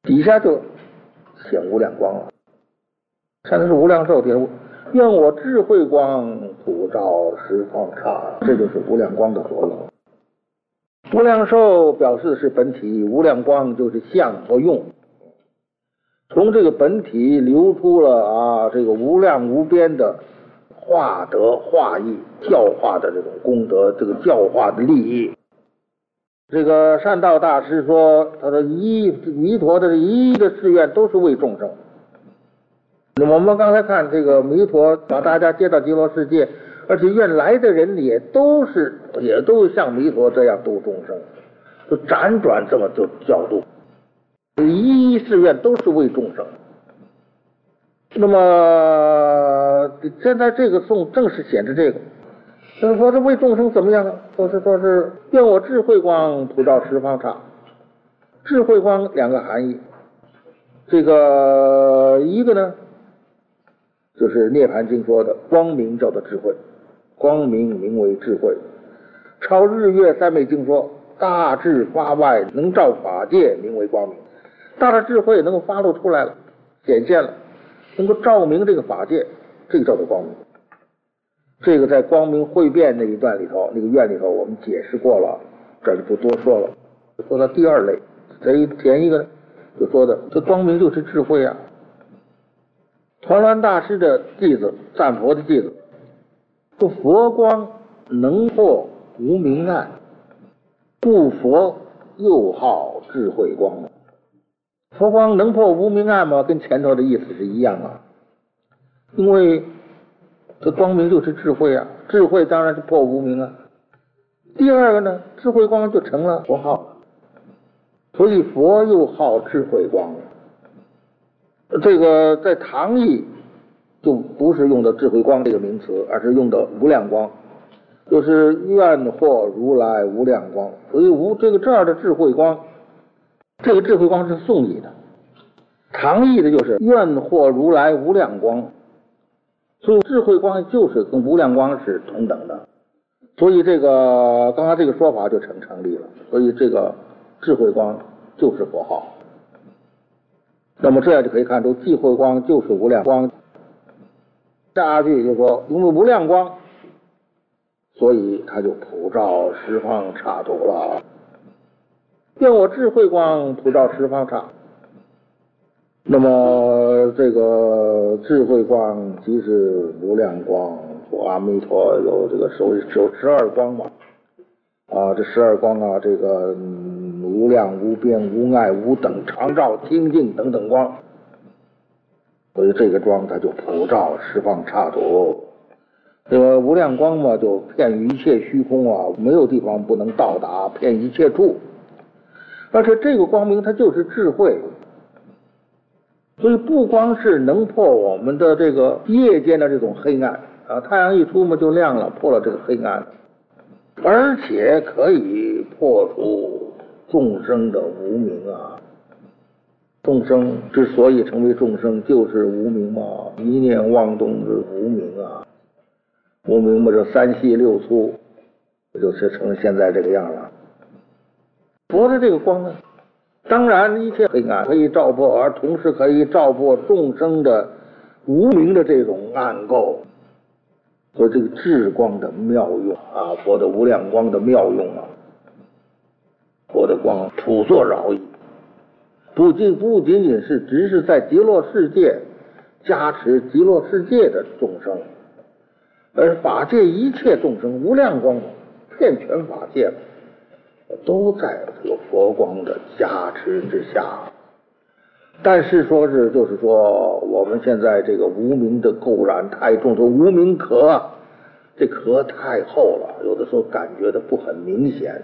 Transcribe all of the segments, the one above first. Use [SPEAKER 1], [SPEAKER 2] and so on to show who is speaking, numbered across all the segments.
[SPEAKER 1] 底下就显无量光了。现在是无量寿天，愿我智慧光普照十方刹，这就是无量光的作用。无量寿表示的是本体，无量光就是相和用。从这个本体流出了这个无量无边的化德化义教化的这种功德，这个教化的利益。这个善道大师说，他说弥陀的一一的誓愿都是为众生。那么我们刚才看这个弥陀把大家接到极乐世界，而且愿来的人也都像弥陀这样度众生，就辗转这么就教度，一一誓愿都是为众生。那么现在这个颂正是显示这个，就是说这为众生怎么样呢？说是愿我智慧光普照十方刹。智慧光两个含义，这个一个呢就是涅槃经说的光明叫做智慧，光明名为智慧。超日月三昧经说大智发外，能照法界，名为光明。大的智慧能够发露出来了，显现了，能够照明这个法界，这个叫做光明。这个在光明汇变那一段里头，那个愿里头我们解释过了，这就不多说了。说到第二类，前一个呢就说的这光明就是智慧啊。团栾大师的弟子，赞佛的弟子说，佛光能破无明暗，故佛又号智慧光。佛光能破无明暗吗？跟前头的意思是一样啊。因为这光明就是智慧啊，智慧当然是破无明啊。第二个呢，智慧光就成了佛号，所以佛又号智慧光。这个在唐译就不是用的智慧光这个名词，而是用的无量光，就是愿获如来无量光。所以这儿的智慧光，这个智慧光是宋译的，唐译的就是愿获如来无量光。所以智慧光就是跟无量光是同等的，所以这个刚才这个说法就成立了。所以这个智慧光就是佛号。那么这样就可以看出智慧光就是无量光。下句就说因为无量光，所以他就普照十方刹土了。愿我智慧光普照十方刹。那么这个智慧光即是无量光，阿弥陀有这个有12光嘛，这12光啊，这个无量无边无碍无等常照清净等等光，所以这个光它就普照十方刹土。这个无量光嘛，就遍于一切虚空啊，没有地方不能到达，遍一切处。而且这个光明它就是智慧。所以不光是能破我们的这个夜间的这种黑暗太阳一出嘛就亮了，破了这个黑暗，而且可以破除众生的无明啊。众生之所以成为众生，就是无明嘛，一念妄动是无明啊。无明嘛，这三细六粗，就是成现在这个样了。佛的这个光呢，当然一切黑暗可以照破，而同时可以照破众生的无明的这种暗垢。所以这个智光的妙用佛的无量光的妙用佛的光普作饶益，不仅仅是只是在极乐世界加持极乐世界的众生，而法界一切众生无量光遍全法界都在这个佛光的加持之下。但是就是说我们现在这个无明的垢染太重，说无明壳这壳太厚了，有的时候感觉的不很明显，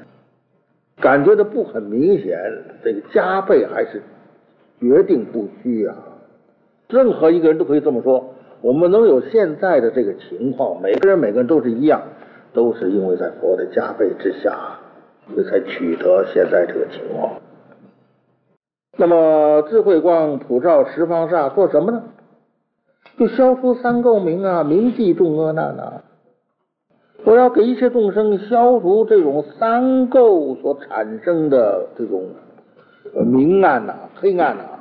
[SPEAKER 1] 这个加倍还是决定不虚啊。任何一个人都可以这么说，我们能有现在的这个情况，每个人都是一样，都是因为在佛的加倍之下，所以才取得现在这个情况。那么智慧光普照十方刹做什么呢？就消除三垢明明记众恶难我要给一切众生消除这种三垢所产生的这种明暗黑暗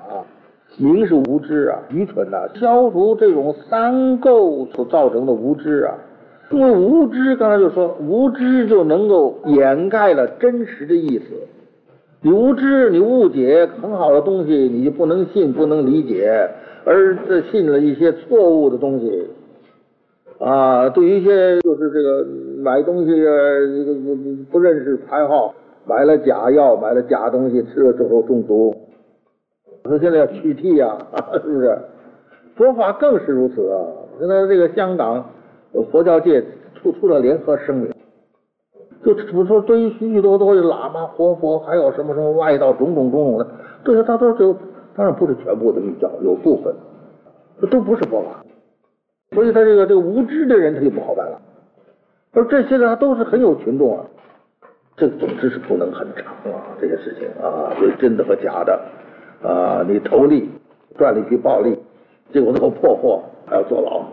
[SPEAKER 1] 明是无知啊，愚蠢啊，消除这种三垢所造成的无知啊。因为无知，刚才就说无知就能够掩盖了真实的意思。你无知，你误解很好的东西，你就不能信，不能理解，而信了一些错误的东西啊。对于一些就是这个买东西这个不认识牌号，买了假药，买了假东西，吃了之后中毒。说现在要取缔啊，是不是？佛法更是如此啊！现在这个香港佛教界出了联合声明，就说对于许许多多的喇嘛、活佛，还有什么什么外道种种的，这些他都是当然不是全部的密教，有部分，这都不是佛法。所以他这个无知的人他就不好办了。而这些呢都是很有群众啊，这个总之是不能很长啊，这些事情啊，所以真的和假的。啊，你投利赚了一笔暴利，结果最后破获还要坐牢，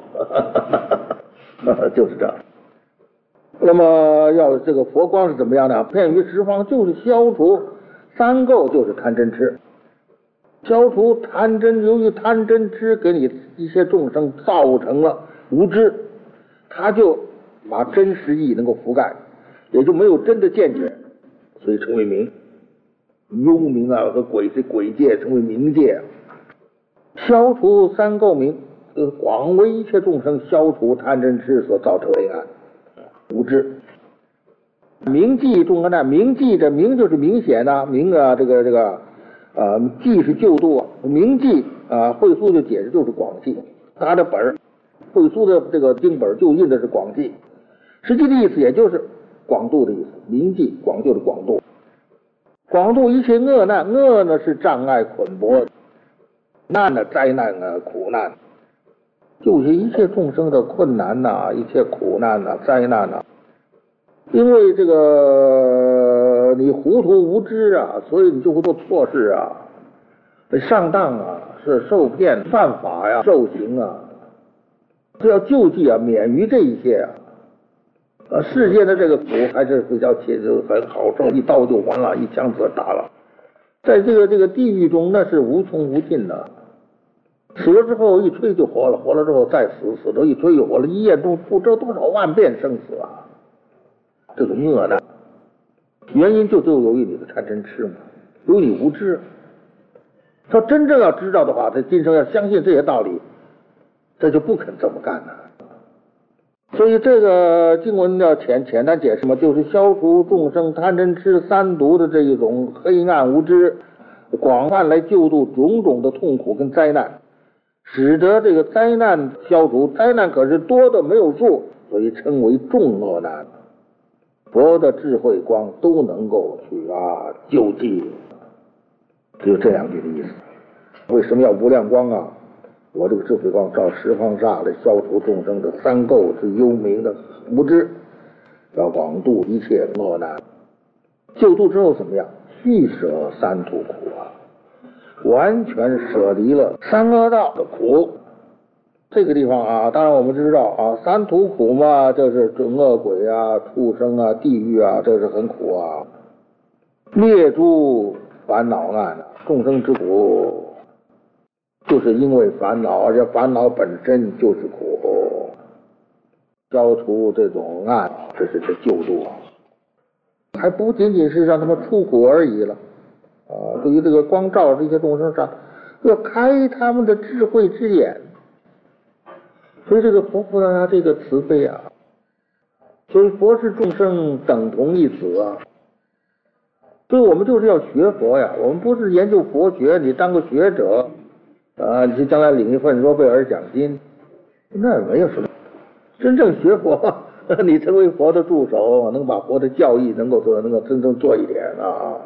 [SPEAKER 1] 就是这样。那么要这个佛光是怎么样呢？遍于十方，就是消除三垢，就是贪嗔痴，消除贪嗔，由于贪嗔痴给你一些众生造成了无知，他就把真实义能够覆盖，也就没有真的见解，所以成为明。幽冥啊和鬼界成为冥界，消除三垢明，广为一切众生消除贪嗔痴所造成黑暗无知。明记众恶难，明记这明就是明显呐，明啊这个记是救度啊，明记啊慧疏就解释就是广记，他的本慧疏的这个经本就印的是广记，实际的意思也就是广度的意思，明记广就是广度。广度一切恶难，恶呢是障碍捆缚，难呢灾难啊苦难，就是一切众生的困难呐，一切苦难呐灾难呐。因为这个你糊涂无知啊，所以你就会做错事啊，上当啊，是受骗犯法呀，受刑啊，这要救济啊，免于这一切啊。世间的这个苦还是比较很好受，一刀就完了，一枪子打了。在这个地狱中，那是无穷无尽的。死了之后一吹就活了，活了之后再死，死了一吹又活了，一夜中不知多少万遍生死啊！这个恶难，原因就由于你的贪嗔痴嘛，由于你无知。他真正要知道的话，他今生要相信这些道理，这就不肯这么干了。所以这个经文要简单解释嘛，就是消除众生贪嗔痴三毒的这一种黑暗无知，广泛来救度种种的痛苦跟灾难，使得这个灾难消除。灾难可是多的没有数，所以称为众恶难。佛的智慧光都能够去救济，只有这两句的意思。为什么要无量光啊？我这个智慧光照十方刹来消除众生的三垢之幽冥的无知，要广度一切恶难。救度之后怎么样？续舍三途苦啊，完全舍离了三恶道的苦。这个地方啊，当然我们知道啊，三途苦嘛，就是恶鬼啊、畜生啊、地狱啊，这是很苦啊。灭诸烦恼难啊，众生之苦。就是因为烦恼，而且烦恼本身就是苦，消除这种暗，这是救度，还不仅仅是让他们出苦而已了啊！对于这个光照这些众生上，要开他们的智慧之眼。所以这个佛菩萨他这个慈悲啊，所以佛是众生等同一子啊。所以我们就是要学佛呀，我们不是研究佛学，你当个学者。你将来领一份诺贝尔奖金，那没有什么。真正学佛，你成为佛的助手，能把佛的教义能够真正做一点啊，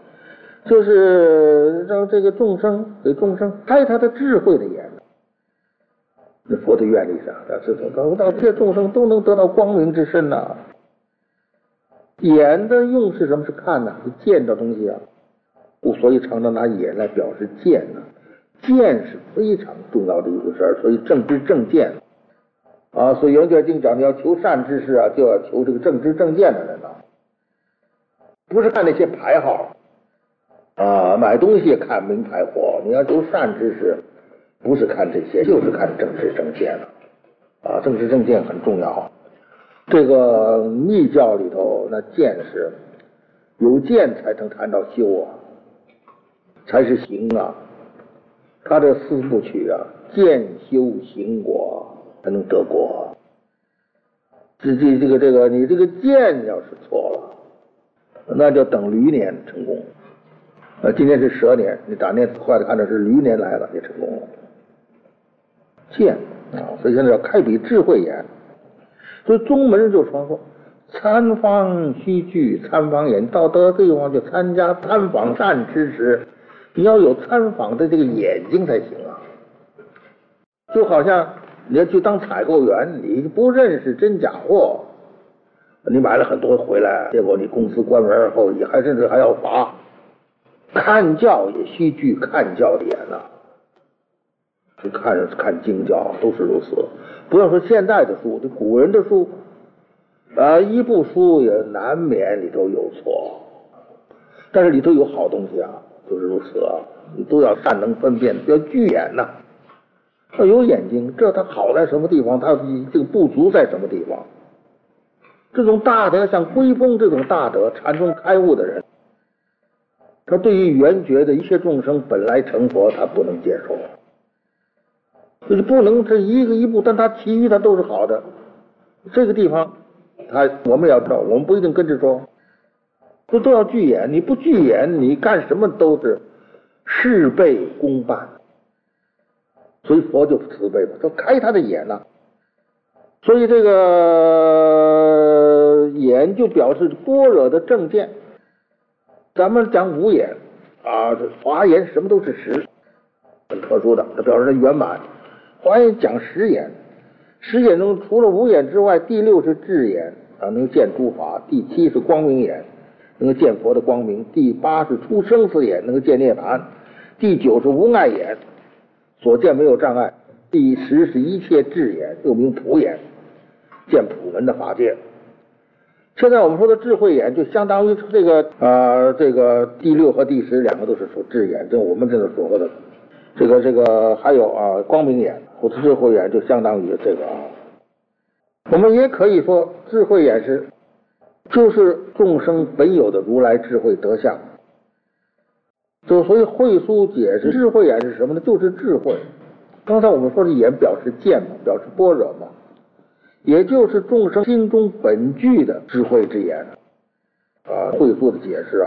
[SPEAKER 1] 就是让这个众生给众生开他的智慧的眼。那佛的愿力上，这种到这些众生都能得到光明之身呐。眼的用是什么？是看呐，是见到东西啊。所以常常拿眼来表示见呐。见是非常重要的一个事儿，所以正知正见啊，所以《圆觉经》讲，你要求善知识啊，就要求这个正知正见的人啊，不是看那些牌号， 买东西看名牌货，你要求善知识，不是看这些，就是看正知正见了。正知正见很重要。这个密教里头，那见识有见才能谈到修才是行他这四部曲见修行果才能得果。你这个见要是错了，那就等驴年成功。今年是蛇年，你打念坏的看着是驴年来了，你成功了。见所以现在要开笔智慧眼。所以宗门就说参访须具参访眼，到得地方就参加参访善知识，你要有参访的这个眼睛才行就好像你要去当采购员，你不认识真假货，你买了很多回来，结果你公司关门后，你甚至还要罚。看教也须具看教的眼是看经教都是如此。不要说现代的书，这古人的书一部书也难免里头有错，但是里头有好东西就是如此你都要善能分辨，要具眼要有眼睛，这它好在什么地方，它这个不足在什么地方。这种大德像龟峰这种大德禅宗开悟的人，他对于缘觉的一切众生本来成佛，他不能接受，就是不能这一步，但他其余他都是好的。这个地方我们要知道，我们不一定跟着说，这都要具眼，你不具眼，你干什么都是事倍功半。所以佛就慈悲嘛，就开他的眼所以这个眼就表示般若的正见。咱们讲五眼这华严什么都是实，很特殊的，它表示它圆满。华严讲十眼，十眼中除了五眼之外，第六是智眼能见诸法；第七是光明眼，能够见佛的光明；第八是出生死眼，能够见涅槃；第九是无碍眼，所见没有障碍；第十是一切智眼，又名普眼，见普门的法界。现在我们说的智慧眼，就相当于这个第六和第十两个都是说智眼，这我们这个所说的这个还有光明眼或者智慧眼，就相当于这个我们也可以说智慧眼就是众生本有的如来智慧德相。所以慧疏解释智慧眼是什么呢？就是智慧。刚才我们说的眼表示见嘛，表示般若嘛，也就是众生心中本具的智慧之眼慧疏的解释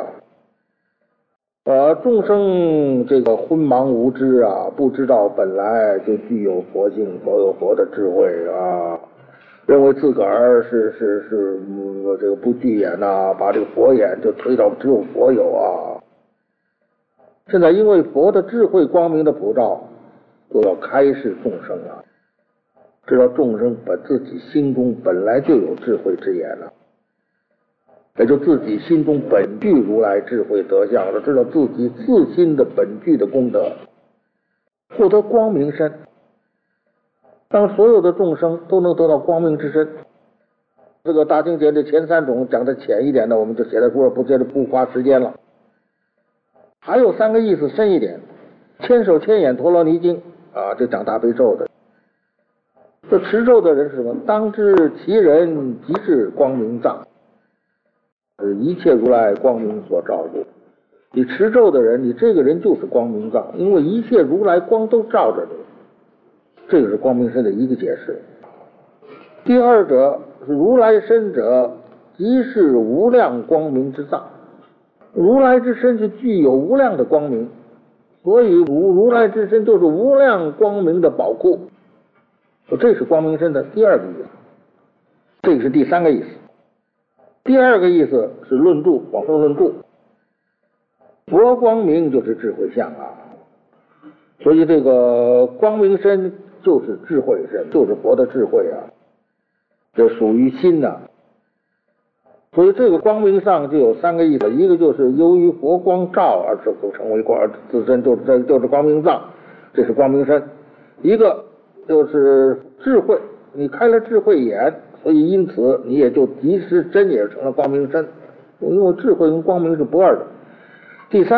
[SPEAKER 1] 众生这个昏盲无知不知道本来就具有佛性，有佛的智慧认为自个儿是这个不具眼把这个佛眼就推到只有佛有现在因为佛的智慧光明的普照，都要开示众生知道众生自己心中本来就有智慧之眼也就自己心中本具如来智慧德相了，知道自己自心的本具的功德，获得光明身，让所有的众生都能得到光明之身。这个大经解的前三种讲的浅一点的，我们就写在书上，不接着不花时间了。还有三个意思深一点，千手千眼陀罗尼经这讲大悲咒的。这持咒的人是什么？当知其人即是光明藏，一切如来光明所照住。你持咒的人，你这个人就是光明藏，因为一切如来光都照着你。这个是光明身的一个解释。第二者是如来身者，即是无量光明之藏。如来之身是具有无量的光明，所以如来之身就是无量光明的宝库。这是光明身的第二个意思，这个是第三个意思。第二个意思是论著，往后论著。佛光明就是智慧相所以这个光明身就是智慧身，就是佛的智慧这属于心所以这个光明上就有三个意思，一个就是由于佛光照而成为光，自身就是光明藏，这是光明身；一个就是智慧，你开了智慧眼，所以因此你也就即时真也成了光明身，因为智慧跟光明是不二的。第三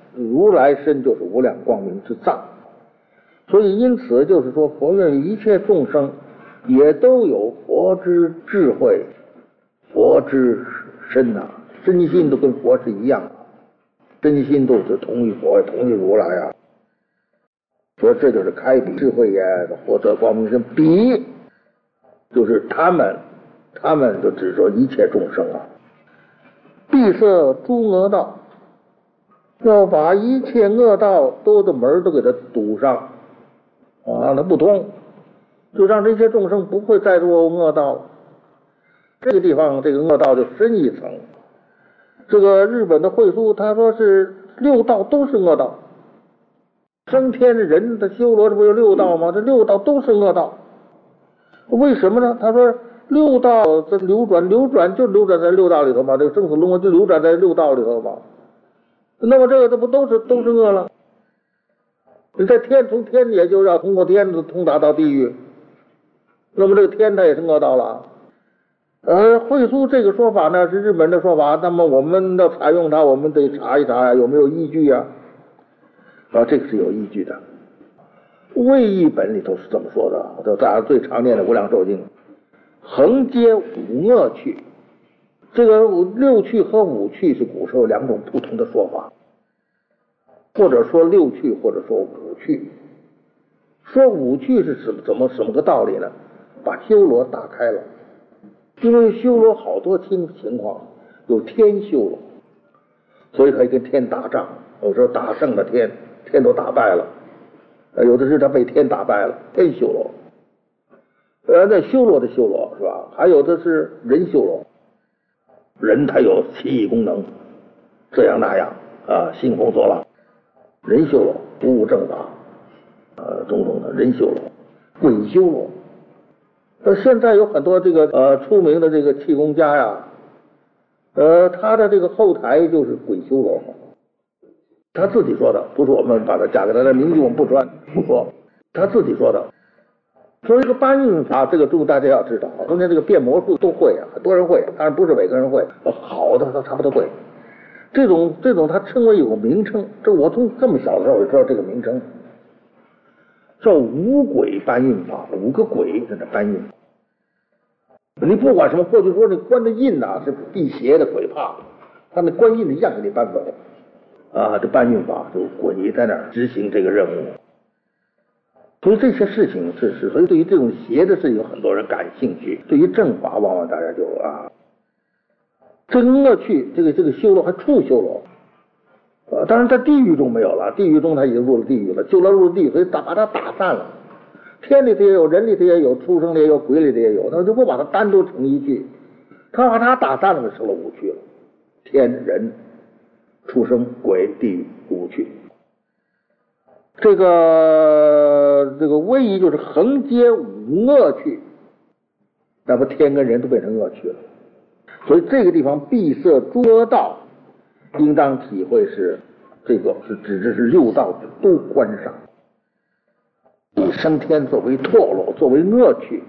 [SPEAKER 1] 如来身就是无量光明之藏。所以因此就是说，佛愿一切众生也都有佛之智慧，佛之身呐，真心都跟佛是一样的，真心都是同于佛，同于如来啊。所以这就是开彼智慧也，佛得光明身。彼就是他们就指说一切众生啊，闭塞诸恶道，要把一切恶道都的门都给它堵上啊，让它不通，就让这些众生不会再入恶道了。这个地方这个恶道就深一层。这个日本的慧书他说是六道都是恶道，升天的人的修罗这不有六道吗？这六道都是恶道，为什么呢？他说六道这流转就流转在六道里头嘛，这个生死轮回就流转在六道里头嘛。那么这个这不都是恶了？你在从天也就要通过天通达到地狱，那么这个天它也是恶道了。慧书这个说法呢是日本的说法，那么我们要采用它，我们得查一查呀，有没有依据呀？这个是有依据的。魏译本里头是这么说的，这大家最常念的无量寿经，横皆五恶趣。这个六趣和五趣是古时候两种不同的说法，或者说六趣，或者说五趣。说五趣是什么个道理呢？把修罗打开了，因为修罗好多情况，有天修罗，所以可以跟天打仗，有时候打胜了天都打败了，有的是他被天打败了，天修罗。那修罗的修罗是吧？还有的是人修罗，人他有奇异功能，这样那样啊，兴风作浪。人修罗不务正法，种种的人修罗，鬼修罗。现在有很多这个出名的这个气功家呀，他的这个后台就是鬼修罗，他自己说的，不是我们把它加给他的名句，我们不说，他自己说的。说这个搬运法，这个大家要知道，中间这个变魔术都会啊，很多人会，当然不是每个人会，好的他差不多会。这种他称为有个名称，这我从这么小的时候我就知道这个名称，叫五鬼搬运法，五个鬼在那搬运。你不管什么，过去说那关的印呐，是辟邪的鬼怕，他那关印的一样给你搬走啊，这搬运法就鬼在那儿执行这个任务。所以这些事情所以对于这种邪的事有很多人感兴趣，对于正法往往大家就这个恶趣，这个修罗还处修罗，当然在地狱中没有了，地狱中他已经入了地狱了，修罗入了地狱，所以把他打散了。天里头也有，人里头也有，畜生里也有，鬼里头也有，那就不把它单独成一趣，他把它打散了，就成了五趣了。天人、畜生、鬼、地狱五趣。这个威仪就是横皆五恶趣，那么天跟人都变成恶趣了。所以这个地方闭塞诸恶道，应当体会是这个是指的是六道都关上，以升天作为堕落，作为恶趣，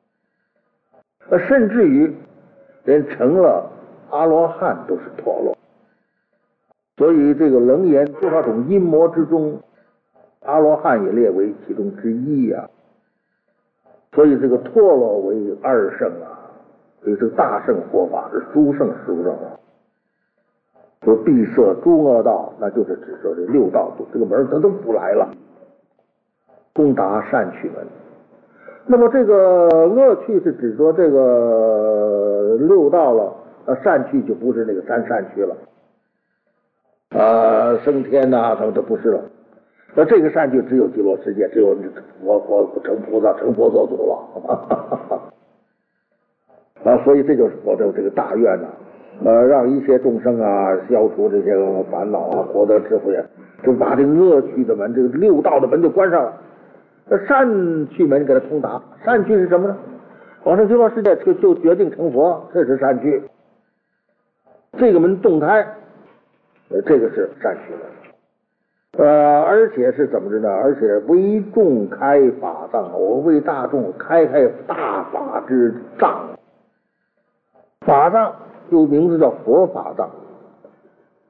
[SPEAKER 1] 甚至于连成了阿罗汉都是堕落。所以这个楞严多少种阴魔之中，阿罗汉也列为其中之一呀。所以这个堕落为二圣啊，所以这个大圣佛法是诸圣殊圣啊。说闭塞诸恶道，那就是指说这六道这个门它都不来了，攻达善趣门。那么这个恶趣是指说这个六道了，善趣就不是那个三善趣了，升天呐，他们都不是了。那这个善趣只有极乐世界，只有佛成菩萨成佛做主了所以这就是佛的这个大愿呐，让一切众生啊消除这些烦恼啊，获得智慧啊，就把这个恶趣的门，这个六道的门就关上了，善趣门给它通达。善趣是什么呢？往生极乐世界就决定成佛，这是善趣。这个门洞开，这个是善趣门。而且是怎么着呢？而且为众开法藏，我为大众开大法之藏。法藏就名字叫佛法藏，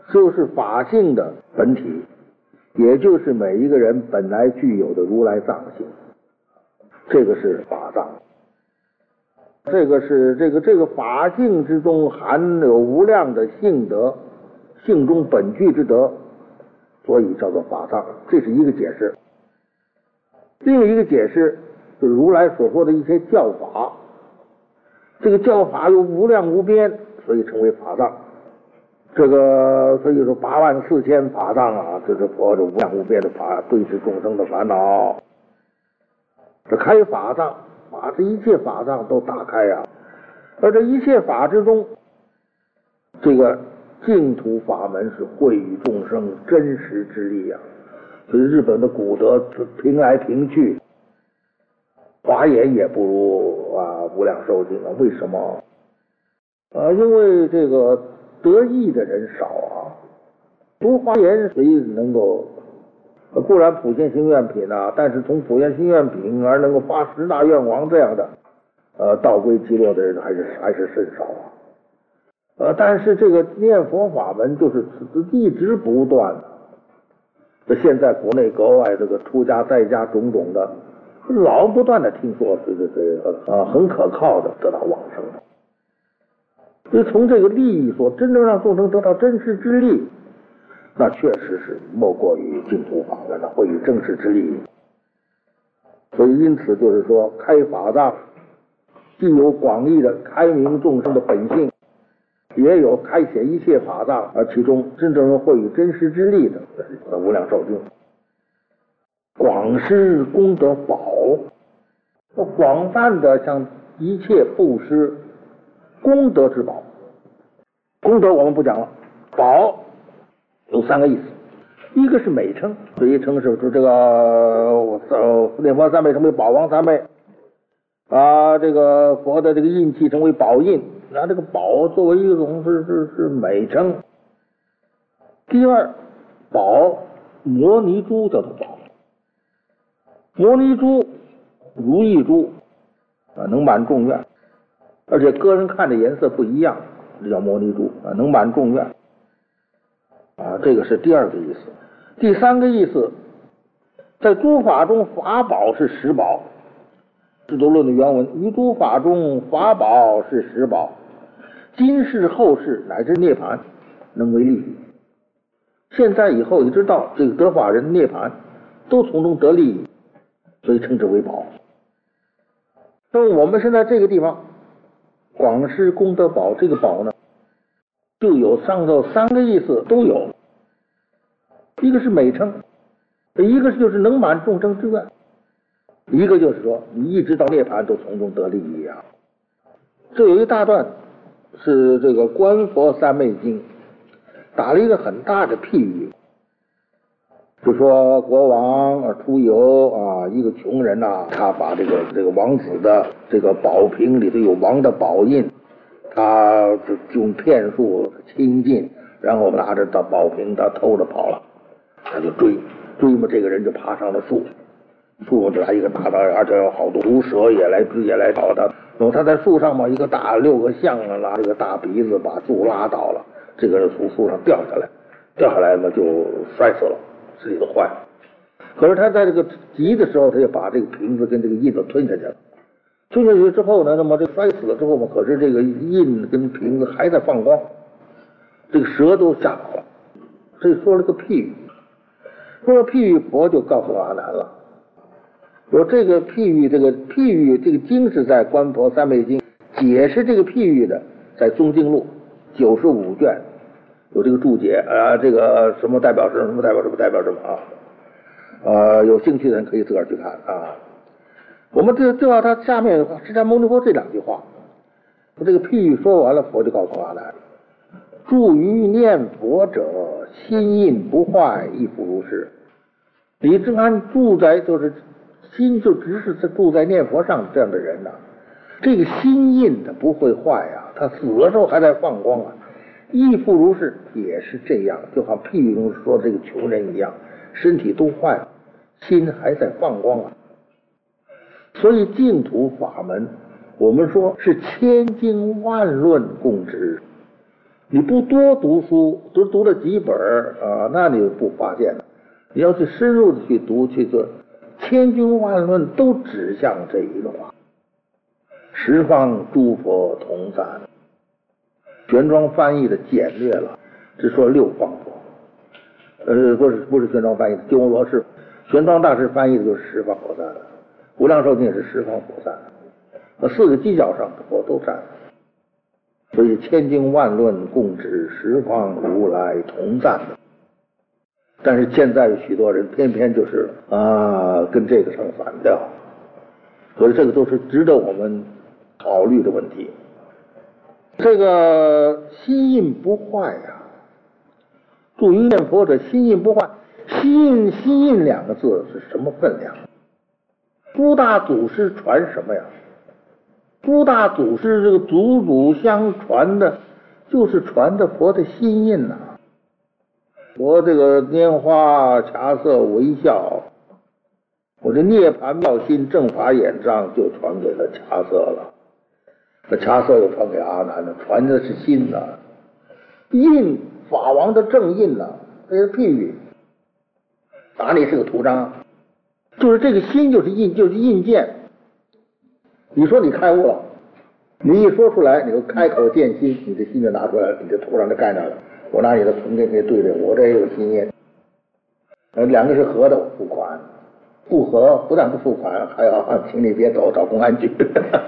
[SPEAKER 1] 就是法性的本体，也就是每一个人本来具有的如来藏性，这个是法藏。这个法性之中含有无量的性德，性中本具之德，所以叫做法藏。这是一个解释。另一个解释就是如来所说的一些教法，这个教法有无量无边，所以称为法藏。这个所以说84000法藏啊，这是佛这无量无边的法，对治众生的烦恼。这开法藏，把这一切法藏都打开呀。而这一切法之中，这个净土法门是惠与众生真实之力啊。所以日本的古德评来评去，华严也不如无量寿经啊。为什么？因为这个得益的人少啊。读华严谁能够？固然普贤行愿品啊，但是从普贤行愿品而能够发10大愿王这样的道归极乐的人还是甚少啊。但是这个念佛法门就是一直不断的。现在国内国外这个出家在家种种的，老不断的听说很可靠的得到往生。所以从这个利益说，真正让众生得到真实之利，那确实是莫过于净土法门的惠与正实之利。所以因此就是说，开法藏既有广义的开明众生的本性，也有开显一切法藏，而其中真正惠与真实之利的无量寿经。广施功德宝，广泛的向一切布施功德之宝。功德我们不讲了，宝有3个意思。一个是美称，所以称是这个念佛三昧称为宝王三昧这个佛的这个印记称为宝印，拿这个宝作为一种是美称。第二，宝摩尼珠叫做宝，摩尼珠如意珠能满众愿，而且个人看的颜色不一样，这叫摩尼珠能满众愿这个是第2个意思。第3个意思，在诸法中法宝是实宝。制度论的原文，于诸法中法宝是实宝，今世后世乃至涅槃能为利益。现在以后一直到这个得法人涅槃都从中得利益，所以称之为宝。那么我们现在这个地方广施功德宝，这个宝呢就有上头3个意思都有。一个是美称，一个就是能满众生之愿，一个就是说你一直到涅槃都从中得利益啊。这有一大段是这个观佛三昧经打了一个很大的譬喻，就说国王出游一个穷人他把这个王子的这个宝瓶里头有王的宝印，他就用骗术亲近，然后拿着的宝瓶他偷着跑了，他就追嘛，这个人就爬上了树来一个大的，而且有好多毒蛇也来找他。然后他在树上嘛，一个大6个象拿这个大鼻子把树拉倒了，这个人从树上掉下来嘛就摔死了，身体都坏了。可是他在这个急的时候，他就把这个瓶子跟这个印子吞下去了。吞下去之后呢，那么这摔死了之后嘛，可是这个印跟瓶子还在放光，这个蛇都吓跑了。这说了个譬喻，说了譬喻，佛就告诉阿难了，说这个譬喻这个经是在观佛三昧经解释这个譬喻的，在宗经录95卷有这个注解这个什么代表什么代表什么代表什么有兴趣的人可以自个儿去看我们就要他下面释迦牟尼佛这2句话。这个譬喻说完了，佛就告诉阿难，住于念佛者，心印不坏，亦复如是。李正安住在就是心就只是住在念佛上这样的人这个心印的不会坏他死了之后还在放光亦复如是，也是这样，就好譬喻中说这个穷人一样，身体都坏了，心还在放光所以净土法门我们说是千经万论共之你不多读书，只读了几本啊，那你不发现了。你要去深入的去读，去做千军万论都指向这一个话：十方诸佛同赞。玄奘翻译的简略了，只说六方佛。不是玄奘翻译的，鸠摩罗什，玄奘大师翻译的就是十方佛赞了。无量寿经也是十方佛赞了，四个犄角上的佛都占了。所以千经万论共指十方如来同赞的。但是现在有许多人偏偏就是跟这个成反调，所以这个都是值得我们考虑的问题。这个心印不坏呀，注于念佛者心印不坏。心印两个字是什么分量？诸大祖师传什么呀？诸大祖师这个祖祖相传的，就是传的佛的心印呐。我这个拈花掐色微笑，我这涅盘妙心正法眼障就传给了掐色了，那掐色又传给阿难了，传的是心呐。印法王的正印呐，这是譬喻，哪里是个图章？就是这个心就是印鉴。你说你开悟了，你一说出来，你就开口见心，你的心就拿出来了，你的图上就盖那了。我拿你的图给对对，我这也有心印。两个是合的，付款；不合，不但不付款，还要请你别走，找公安局。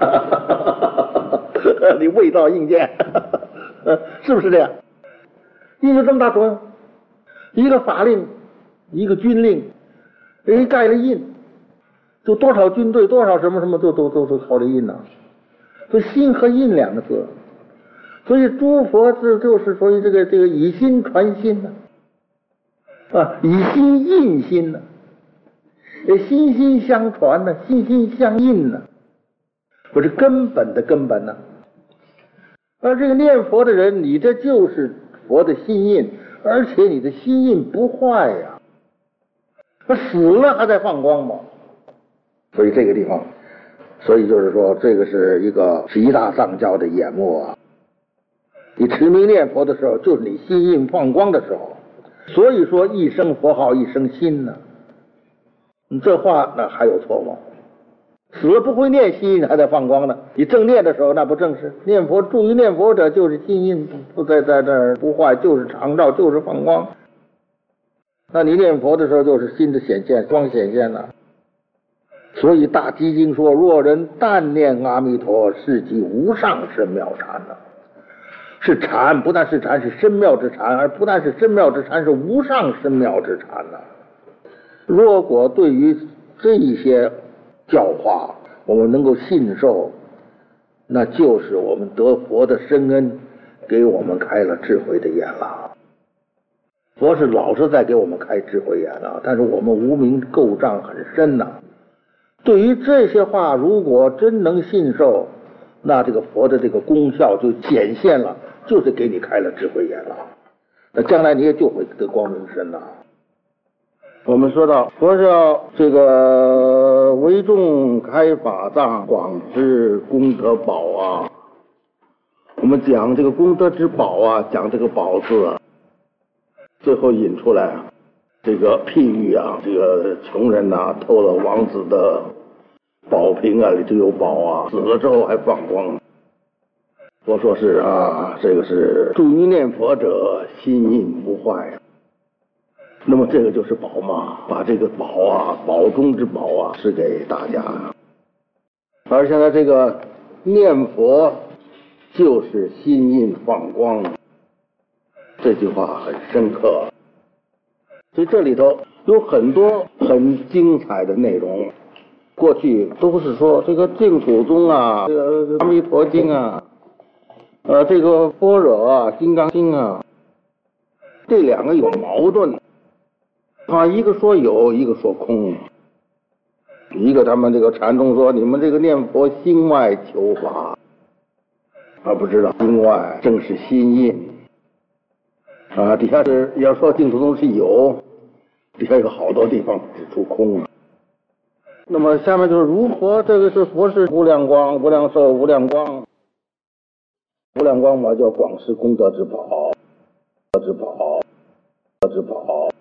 [SPEAKER 1] 你伪造印鉴，是不是这样？印有这么大作用，一个法令，一个军令，人盖了印，就多少军队，多少什么什么都靠这印呐。所以心和印两个字，所以诸佛字就是所以这个以心传心呢，以心印心呢，心心相传呢，心心相印呢，不是根本的根本呢。而这个念佛的人，你这就是佛的心印，而且你的心印不坏呀，他死了还在放光吗？所以这个地方，所以就是说，这个是一个极大藏教的眼目啊。你持名念佛的时候，就是你心印放光的时候。所以说，一生佛号一生心呢。你这话那还有错吗？死了不会念，心印还在放光呢。你正念的时候，那不正是念佛？注于念佛者，就是心印不在这儿不坏，就是常照，就是放光。那你念佛的时候，就是心的显现，光显现了。所以大基经说：若人但念阿弥陀，是即无上深妙禅呢。是禅，不但是禅，是深妙之禅，而不但是深妙之禅，是无上深妙之禅呢。如果对于这些教化我们能够信受，那就是我们得佛的深恩，给我们开了智慧的眼了。佛是老是在给我们开智慧眼了，但是我们无明垢障很深呐。对于这些话，如果真能信受，那这个佛的这个功效就显现了，就是给你开了智慧眼了。那将来你也就会得光明身了。我们说到佛是要这个为众开法藏，广知功德宝啊。我们讲这个功德之宝啊，讲这个宝字啊，最后引出来这个譬喻啊，这个穷人呐，偷了王子的宝瓶啊，里头有宝啊，死了之后还放光。佛说是这个是助于念佛者，心印不坏。那么这个就是宝嘛，把这个宝啊，宝中之宝啊，是给大家。而现在这个念佛就是心印放光，这句话很深刻。所以这里头有很多很精彩的内容。过去都是说这个净土宗啊，这个阿弥陀经啊，这个般若啊，金刚经啊，这两个有矛盾一个说有，一个说空。一个他们这个禅宗说，你们这个念佛心外求法，不知道心外正是心印底下是要说净土宗是有，底下有好多地方指出空。那么下面就是如佛，这个是佛是无量光、无量寿、无量光。 无量光法叫广施功德之宝，之宝。